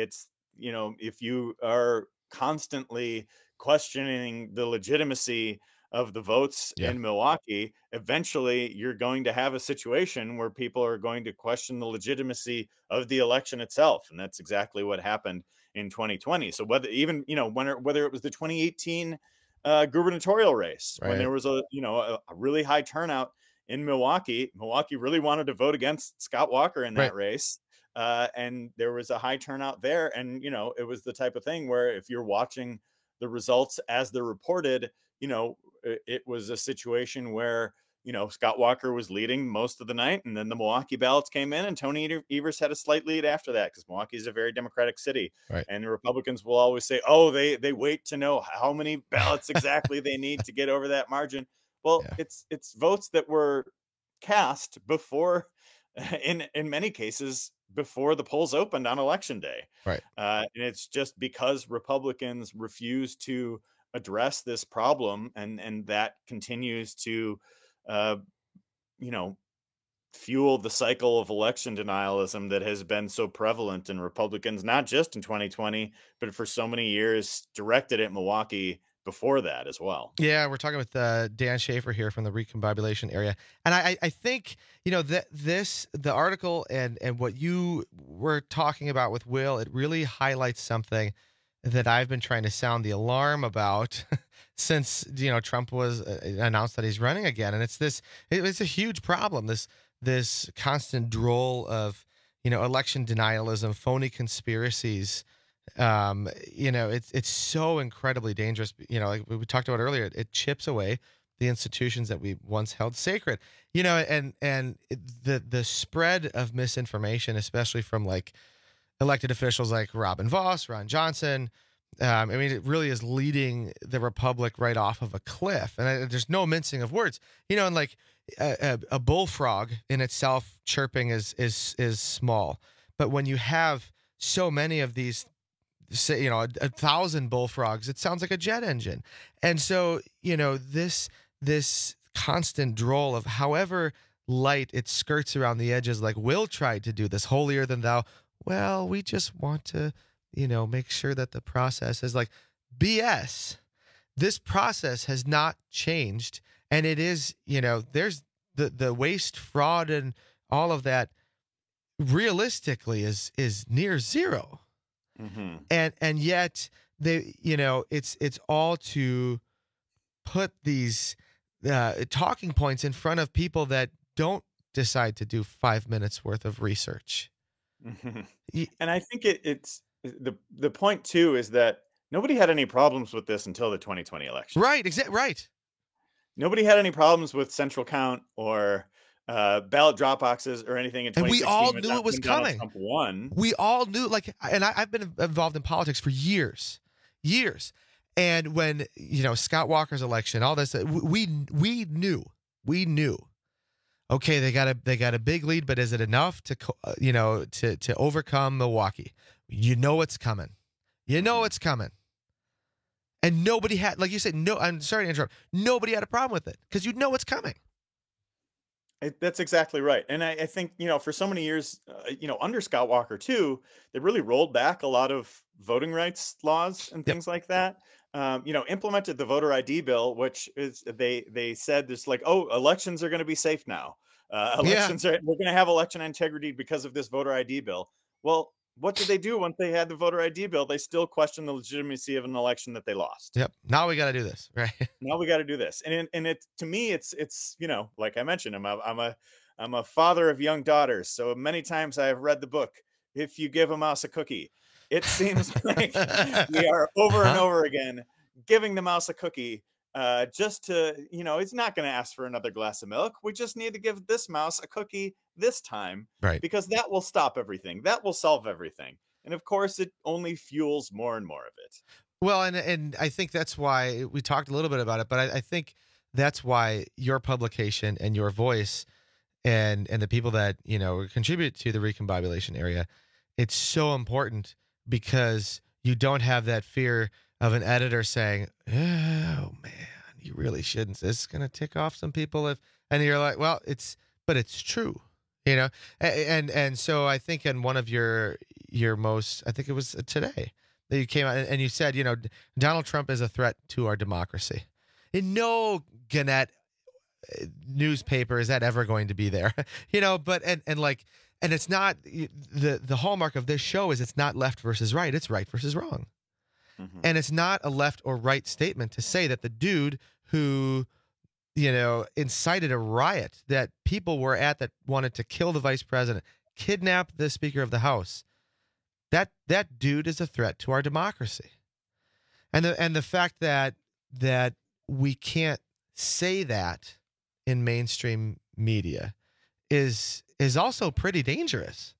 if you are constantly questioning the legitimacy of the votes in Milwaukee, eventually you're going to have a situation where people are going to question the legitimacy of the election itself. And that's exactly what happened in 2020. So whether it was the 2018 gubernatorial race, when there was a really high turnout in Milwaukee really wanted to vote against Scott Walker in that race. And there was a high turnout there. And, it was the type of thing where if you're watching the results as they're reported, it was a situation where, Scott Walker was leading most of the night. And then the Milwaukee ballots came in and Tony Evers had a slight lead after that, because Milwaukee is a very Democratic city. Right. And the Republicans will always say, they wait to know how many ballots exactly they need to get over that margin. Well, it's votes that were cast before, in many cases, before the polls opened on election day. Right. And it's just because Republicans refuse to address this problem, and that continues to, fuel the cycle of election denialism that has been so prevalent in Republicans, not just in 2020, but for so many years, directed at Milwaukee before that as well. Yeah, we're talking with Dan Schaefer here from the Recombobulation area. And I think, the article and what you were talking about with Will, it really highlights something that I've been trying to sound the alarm about since, Trump was announced that he's running again. And it's a huge problem. This constant droll of, election denialism, phony conspiracies. It's so incredibly dangerous. Like we talked about earlier, it chips away the institutions that we once held sacred. And the spread of misinformation, especially from like elected officials like Robin Voss, Ron Johnson. It really is leading the Republic right off of a cliff, and there's no mincing of words. And like a bullfrog in itself chirping is small, but when you have so many of these, say, 1,000 bullfrogs, it sounds like a jet engine. And so, this constant droll of however light it skirts around the edges, like Will tried to do this holier than thou. Well, we just want to, make sure that the process is like BS. This process has not changed. And it is, there's the waste, fraud, and all of that realistically is near zero. Mm-hmm. And yet they, it's all to put these talking points in front of people that don't decide to do 5 minutes worth of research. Mm-hmm. And I think it's the point too is that nobody had any problems with this until the 2020 election. Right. Right. Nobody had any problems with central count or ballot drop boxes or anything in 2016. And we all knew it was coming. Trump won. We all knew, and I've been involved in politics for years. And when, Scott Walker's election, all this, we knew. Okay, they got a big lead, but is it enough to to overcome Milwaukee? It's coming. It's coming. And nobody had, like you said, I'm sorry to interrupt. Nobody had a problem with it because it's coming. That's exactly right. And I think, for so many years, under Scott Walker too, they really rolled back a lot of voting rights laws and things like that. Implemented the voter ID bill, which is they said this elections are going to be safe now. We're going to have election integrity because of this voter ID bill. Well, what did they do once they had the voter ID bill? They still questioned the legitimacy of an election that they lost. Yep. Now we got to do this, right? Now we got to do this. And it to me, it's like I mentioned, I'm a father of young daughters. So many times I have read the book, If You Give a Mouse a Cookie. It seems like we are over and over again giving the mouse a cookie just to, it's not going to ask for another glass of milk. We just need to give this mouse a cookie this time, right? Because that will stop everything. That will solve everything. And of course, it only fuels more and more of it. Well, and I think that's why we talked a little bit about it, but I think that's why your publication and your voice and the people that, contribute to the Recombobulation area, it's so important because you don't have that fear of an editor saying, oh man, you really shouldn't. This is going to tick off some people and you're like, well, it's true, and so I think in one of your most, I think it was today that you came out and you said, Donald Trump is a threat to our democracy. In no Gannett newspaper is that ever going to be there, but and it's not the hallmark of this show is it's not left versus right. It's right versus wrong. Mm-hmm. And it's not a left or right statement to say that the dude who, incited a riot that people were at that wanted to kill the vice president, kidnap the Speaker of the House, that dude is a threat to our democracy. And the fact that we can't say that in mainstream media is also pretty dangerous.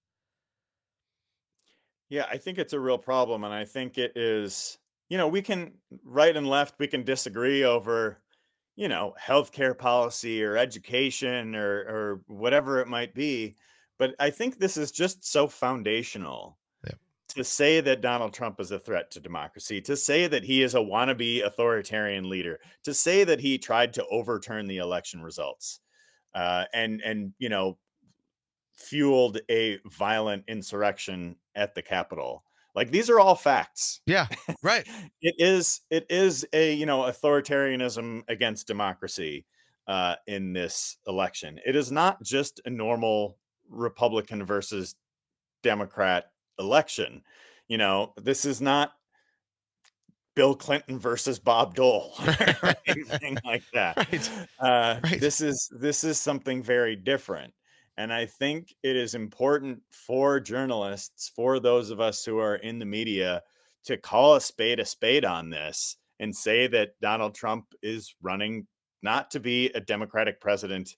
Yeah, I think it's a real problem. And I think it is, we can, right and left, we can disagree over, healthcare policy or education or whatever it might be. But I think this is just so foundational to say that Donald Trump is a threat to democracy, to say that he is a wannabe authoritarian leader, to say that he tried to overturn the election results and fueled a violent insurrection at the Capitol. Like, these are all facts. Yeah, right. It is a, authoritarianism against democracy in this election. It is not just a normal Republican versus Democrat election. This is not Bill Clinton versus Bob Dole or anything like that. Right. This is something very different. And I think it is important for journalists, for those of us who are in the media, to call a spade on this and say that Donald Trump is running not to be a Democratic president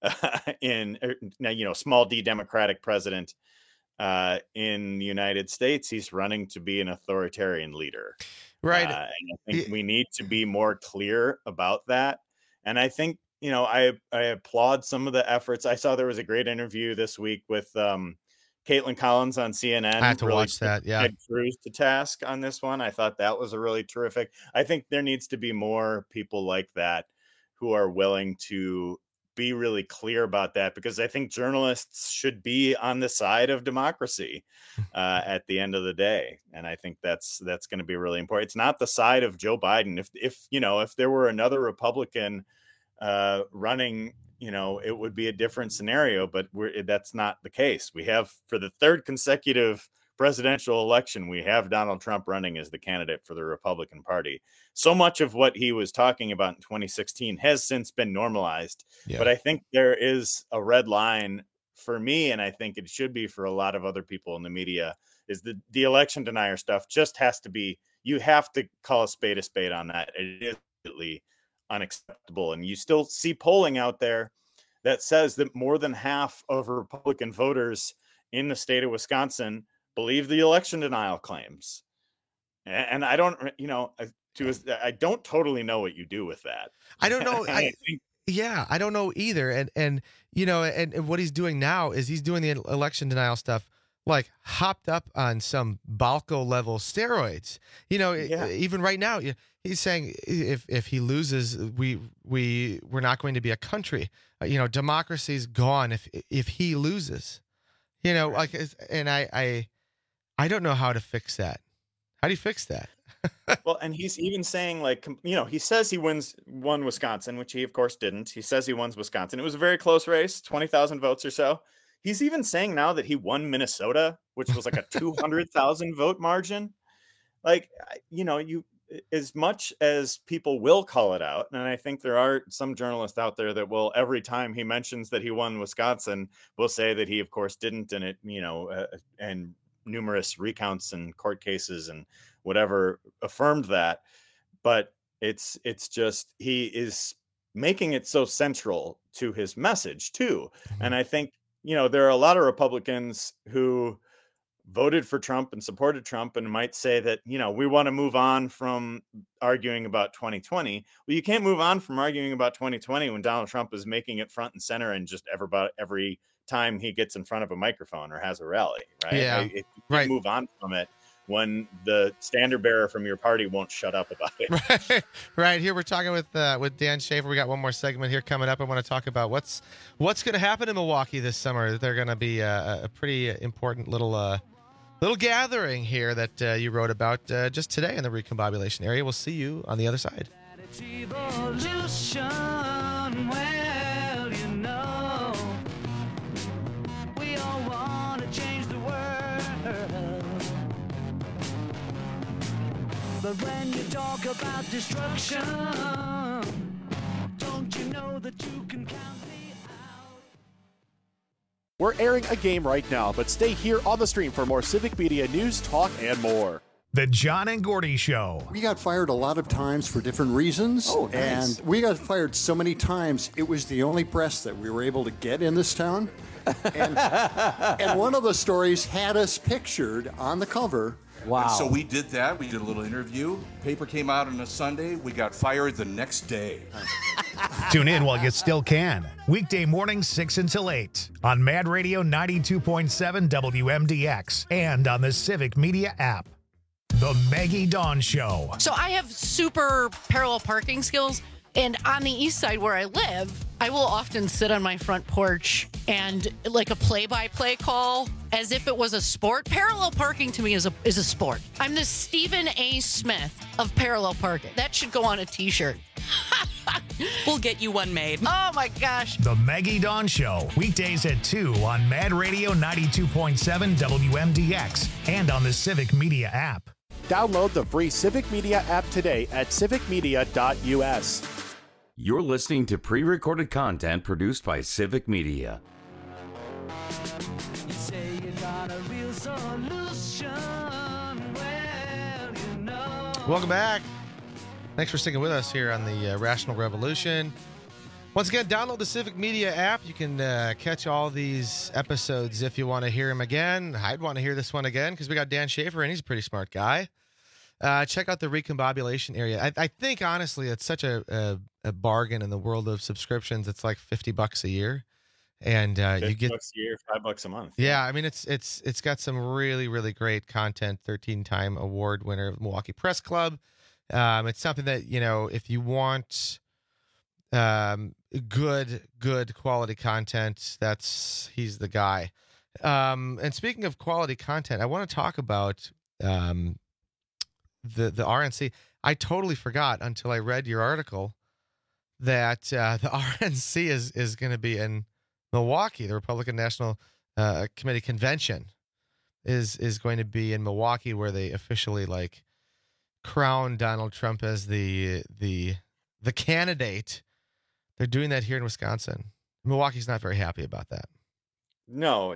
small d Democratic president in the United States. He's running to be an authoritarian leader. Right. And I think we need to be more clear about that. And I think, I applaud some of the efforts. I saw there was a great interview this week with Caitlin Collins on CNN. I have to watch that. Yeah. Ted Cruz to task on this one. I thought that was a really terrific. I think there needs to be more people like that who are willing to be really clear about that, because I think journalists should be on the side of democracy at the end of the day. And I think that's going to be really important. It's not the side of Joe Biden. If there were another Republican running it would be a different scenario, but that's not the case. We have, for the third consecutive presidential election, we have Donald Trump running as the candidate for the Republican Party. So much of what he was talking about in 2016 has since been normalized. Yeah. But I think there is a red line for me, and I think it should be for a lot of other people in the media, is the election denier stuff just has to be, you have to call a spade on that. It is completely unacceptable. And you still see polling out there that says that more than half of Republican voters in the state of Wisconsin believe the election denial claims. And I don't, I don't totally know what you do with that. I don't know. I don't know either. And what he's doing now is he's doing the election denial stuff like hopped up on some Balco level steroids. Even right now, he's saying if he loses, we're not going to be a country. Democracy's gone if he loses. I don't know how to fix that. How do you fix that? Well, and he's even saying, he says he won Wisconsin, which he of course didn't. He says he won Wisconsin. It was a very close race, 20,000 votes or so. He's even saying now that he won Minnesota, which was like a 200,000 vote margin. As much as people will call it out, and I think there are some journalists out there that will, every time he mentions that he won Wisconsin, will say that he of course didn't, and and numerous recounts and court cases and whatever affirmed that. But it's just, he is making it so central to his message too. Mm-hmm. And I think, there are a lot of Republicans who voted for Trump and supported Trump and might say that, we want to move on from arguing about 2020. Well, you can't move on from arguing about 2020 when Donald Trump is making it front and center and just every time he gets in front of a microphone or has a rally, right? Yeah, you can't move on from it when the standard bearer from your party won't shut up about it. Right. Here we're talking with Dan Schaefer. We got one more segment here coming up. I want to talk about what's going to happen in Milwaukee this summer. They're going to be a pretty important little gathering here that you wrote about just today in the Recombobulation area. We'll see you on the other side. We all want to change the world, but when you talk about destruction, don't you know that you can count me out? We're airing a game right now, but stay here on the stream for more Civic Media news, talk, and more. The John and Gordy Show. We got fired a lot of times for different reasons. Oh, nice. And we got fired so many times, it was the only press that we were able to get in this town. And one of the stories had us pictured on the cover. Wow. And so we did that. We did a little interview. Paper came out on a Sunday. We got fired the next day. Tune in while you still can. Weekday mornings 6 until 8 on Mad Radio 92.7 WMDX and on the Civic Media app. The Maggie Dawn Show. So I have super parallel parking skills. And on the east side where I live, I will often sit on my front porch and like a play-by-play call as if it was a sport. Parallel parking to me is a sport. I'm the Stephen A. Smith of parallel parking. That should go on a t-shirt. We'll get you one made. Oh my gosh. The Maggie Dawn Show. Weekdays at 2 on Mad Radio 92.7 WMDX and on the Civic Media app. Download the free Civic Media app today at civicmedia.us. You're listening to pre-recorded content produced by Civic Media. You say you got a real solution. Well, you know. Welcome back. Thanks for sticking with us here on the Rational Revolution. Once again, download the Civic Media app. You can catch all these episodes if you want to hear them again. I'd want to hear this one again because we got Dan Schaefer, and he's a pretty smart guy. Check out the Recombobulation area. I think, honestly, it's such a bargain in the world of subscriptions. It's like $50 a year. And you get $50 a year, $5 a month. Yeah, I mean, it's got some really, really great content. 13-time award winner of Milwaukee Press Club. It's something that, if you want good quality content, he's the guy. And speaking of quality content, I want to talk about the RNC. I totally forgot until I read your article that the RNC is going to be in Milwaukee. The Republican National Committee convention is going to be in Milwaukee, where they officially crown Donald Trump as the candidate. They're doing that here in Wisconsin. Milwaukee's not very happy about that. No.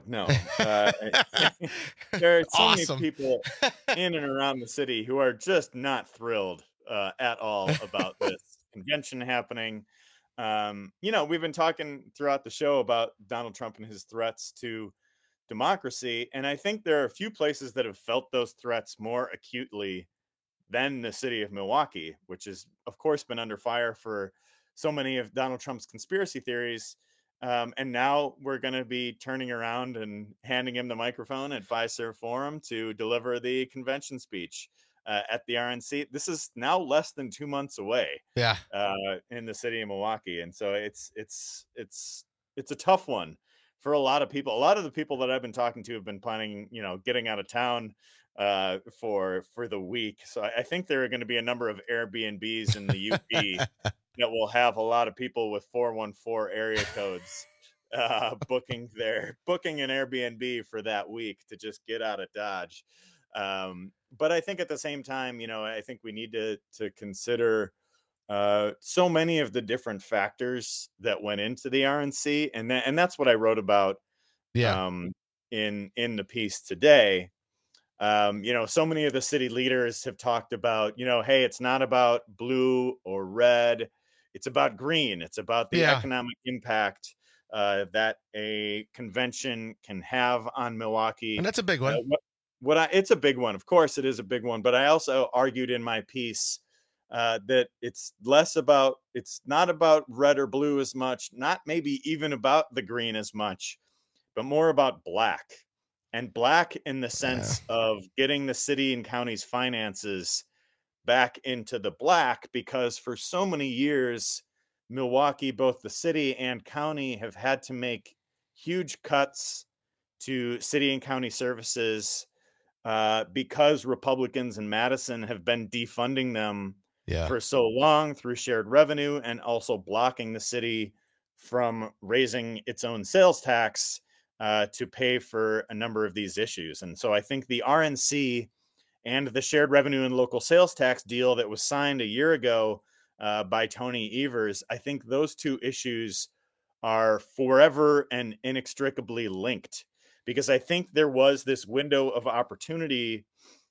There are so Awesome. many people in and around the city who are just not thrilled at all about this convention happening. We've been talking throughout the show about Donald Trump and his threats to democracy, and I think there are a few places that have felt those threats more acutely than the city of Milwaukee, which has, of course, been under fire for so many of Donald Trump's conspiracy theories. And now we're going to be turning around and handing him the microphone at Fiserv Forum to deliver the convention speech at the RNC. This is now less than 2 months away. Yeah. In the city of Milwaukee, and so it's a tough one for a lot of people. A lot of the people that I've been talking to have been planning, getting out of town for the week. So I think there are going to be a number of Airbnbs in the UP that will have a lot of people with 414 area codes booking an Airbnb for that week to just get out of Dodge. But I think at the same time, I think we need to consider so many of the different factors that went into the RNC, and that's what I wrote about in the piece today. So many of the city leaders have talked about, hey, it's not about blue or red. It's about green. It's about the economic impact that a convention can have on Milwaukee. And that's a big one. It's a big one. Of course, it is a big one. But I also argued in my piece that it's not about red or blue as much, not maybe even about the green as much, but more about black. And black in the sense of getting the city and county's finances back into the black, because for so many years, Milwaukee, both the city and county, have had to make huge cuts to city and county services because Republicans in Madison have been defunding them for so long through shared revenue, and also blocking the city from raising its own sales tax to pay for a number of these issues. And so I think the RNC and the shared revenue and local sales tax deal that was signed a year ago by Tony Evers, I think those two issues are forever and inextricably linked, because I think there was this window of opportunity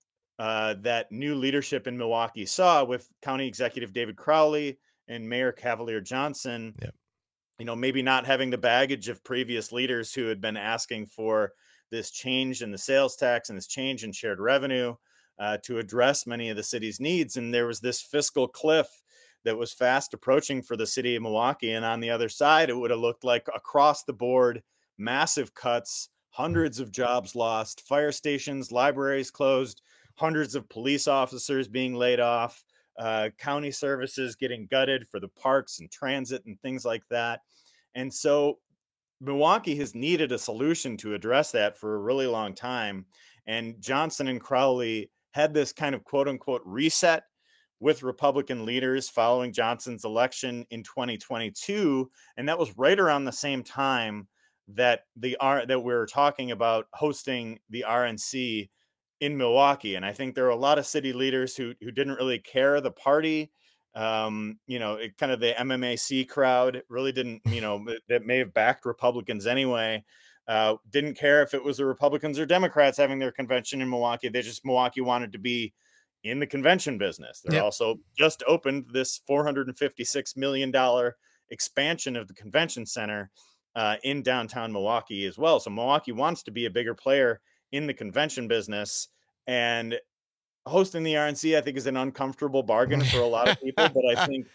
that new leadership in Milwaukee saw with County Executive David Crowley and Mayor Cavalier Johnson. Maybe not having the baggage of previous leaders who had been asking for this change in the sales tax and this change in shared revenue to address many of the city's needs. And there was this fiscal cliff that was fast approaching for the city of Milwaukee. And on the other side, it would have looked like across the board, massive cuts, hundreds of jobs lost, fire stations, libraries closed, hundreds of police officers being laid off, county services getting gutted for the parks and transit and things like that. And so Milwaukee has needed a solution to address that for a really long time. And Johnson and Crowley had this kind of quote unquote reset with Republican leaders following Johnson's election in 2022. And that was right around the same time that that we're talking about hosting the RNC in Milwaukee. And I think there are a lot of city leaders who didn't really care. The party, kind of the MMAC crowd really didn't, that may have backed Republicans anyway, didn't care if it was the Republicans or Democrats having their convention in Milwaukee. Milwaukee wanted to be in the convention business. They're also just opened this $456 million expansion of the convention center in downtown Milwaukee as well. So Milwaukee wants to be a bigger player in the convention business, and hosting the RNC, I think, is an uncomfortable bargain for a lot of people. But I think,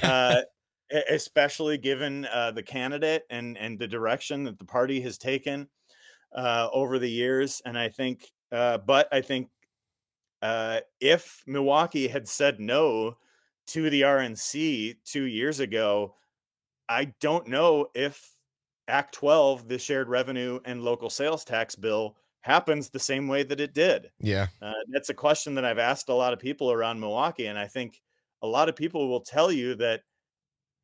especially given the candidate and the direction that the party has taken over the years, and I think, if Milwaukee had said no to the RNC 2 years ago, I don't know if Act 12, the shared revenue and local sales tax bill, happens the same way that it did. That's a question that I've asked a lot of people around Milwaukee. And I think a lot of people will tell you that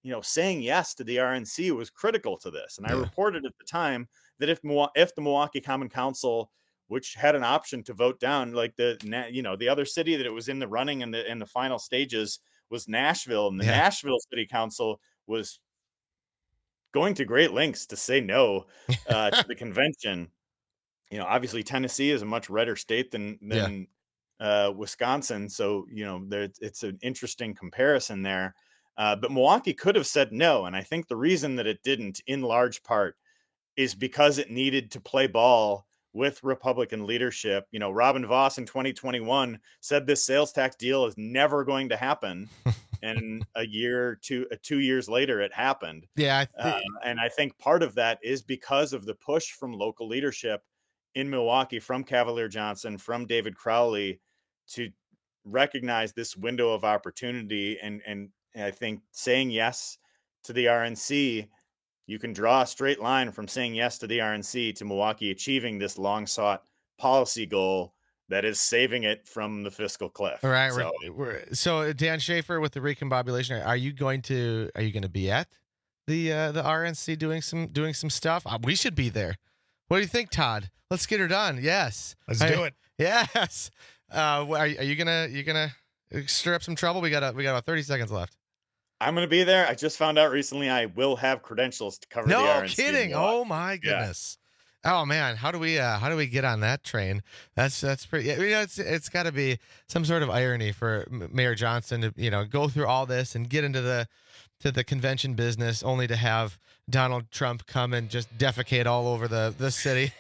saying yes to the RNC was critical to this. And I reported at the time that if the Milwaukee Common Council, which had an option to vote down, like the other city that it was in the running in the final stages was Nashville, and the Nashville City Council was going to great lengths to say no to the convention. Obviously Tennessee is a much redder state than Wisconsin, so it's an interesting comparison there. But Milwaukee could have said no, and I think the reason that it didn't, in large part, is because it needed to play ball with Republican leadership. Robin Vos in 2021 said this sales tax deal is never going to happen. And 2 years later, it happened. Yeah. And I think part of that is because of the push from local leadership in Milwaukee, from Cavalier Johnson, from David Crowley, to recognize this window of opportunity. And I think saying yes to the RNC, you can draw a straight line from saying yes to the RNC to Milwaukee achieving this long sought policy goal that is saving it from the fiscal cliff. All right. So Dan Schaefer with the Recombobulation, are you going to be at the RNC doing some stuff? We should be there. What do you think, Todd? Let's get her done. Yes. Let's do it. Yes. Are you gonna stir up some trouble? We got about 30 seconds left. I'm going to be there. I just found out recently I will have credentials to cover the RNC. No kidding. Oh my goodness. Yeah. Oh man, how do we get on that train? That's pretty. It's got to be some sort of irony for Mayor Johnson to go through all this and get into the convention business, only to have Donald Trump come and just defecate all over the city.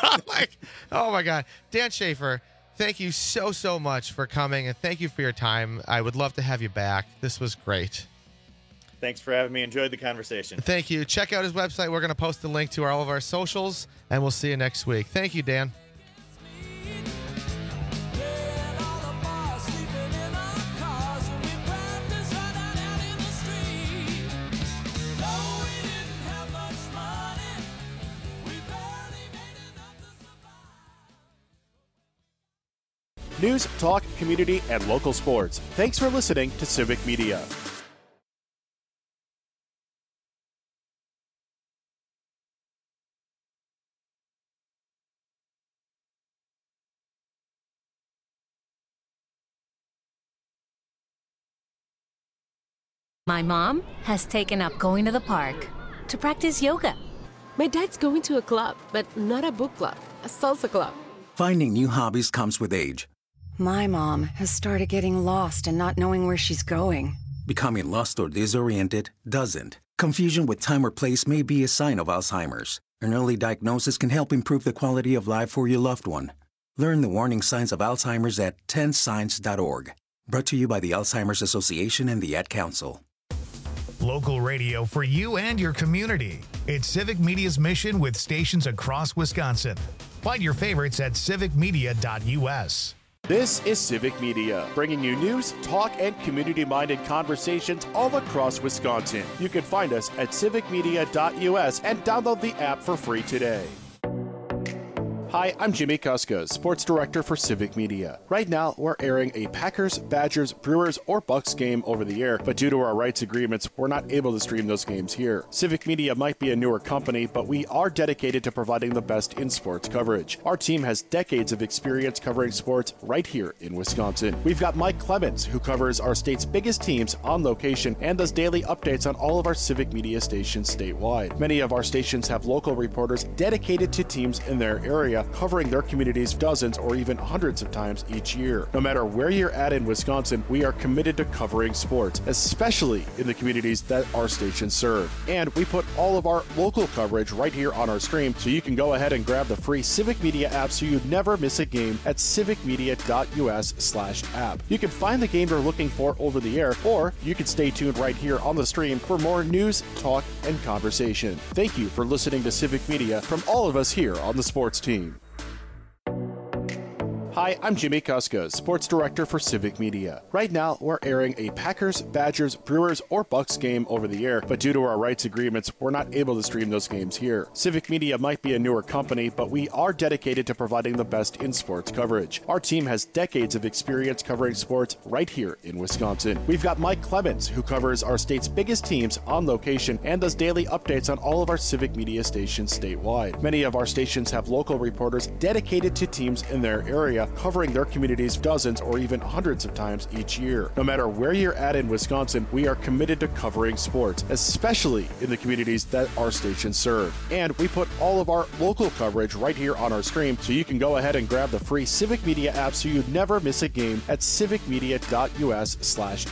Oh my God, Dan Schaefer, thank you so much for coming, and thank you for your time. I would love to have you back. This was great. Thanks for having me. Enjoyed the conversation. Thank you. Check out his website. We're going to post the link to all of our socials, and we'll see you next week. Thank you, Dan. News, talk, community, and local sports. Thanks for listening to Civic Media. My mom has taken up going to the park to practice yoga. My dad's going to a club, but not a book club, a salsa club. Finding new hobbies comes with age. My mom has started getting lost and not knowing where she's going. Becoming lost or disoriented doesn't. Confusion with time or place may be a sign of Alzheimer's. An early diagnosis can help improve the quality of life for your loved one. Learn the warning signs of Alzheimer's at 10signs.org. Brought to you by the Alzheimer's Association and the Ad Council. Local radio for you and your community. It's Civic Media's mission with stations across Wisconsin. Find your favorites at civicmedia.us. This is Civic Media, bringing you news, talk, and community-minded conversations all across Wisconsin. You can find us at civicmedia.us and download the app for free today. Hi, I'm Jimmy Kuska, Sports Director for Civic Media. Right now, we're airing a Packers, Badgers, Brewers, or Bucks game over the air, but due to our rights agreements, we're not able to stream those games here. Civic Media might be a newer company, but we are dedicated to providing the best in sports coverage. Our team has decades of experience covering sports right here in Wisconsin. We've got Mike Clemens, who covers our state's biggest teams on location and does daily updates on all of our Civic Media stations statewide. Many of our stations have local reporters dedicated to teams in their area, covering their communities dozens or even hundreds of times each year. No matter where you're at in Wisconsin, we are committed to covering sports, especially in the communities that our stations serve. And we put all of our local coverage right here on our stream, so you can go ahead and grab the free Civic Media app so you never miss a game at civicmedia.us/app. You can find the game you're looking for over the air, or you can stay tuned right here on the stream for more news, talk, and conversation. Thank you for listening to Civic Media from all of us here on the sports team. Hi, I'm Jimmy Kuska, Sports Director for Civic Media. Right now, we're airing a Packers, Badgers, Brewers, or Bucks game over the air, but due to our rights agreements, we're not able to stream those games here. Civic Media might be a newer company, but we are dedicated to providing the best in sports coverage. Our team has decades of experience covering sports right here in Wisconsin. We've got Mike Clemens, who covers our state's biggest teams on location and does daily updates on all of our Civic Media stations statewide. Many of our stations have local reporters dedicated to teams in their area, covering their communities dozens or even hundreds of times each year. No matter where you're at in Wisconsin, we are committed to covering sports, especially in the communities that our stations serve. And we put all of our local coverage right here on our stream, so you can go ahead and grab the free Civic Media app so you never miss a game at civicmedia.us/app.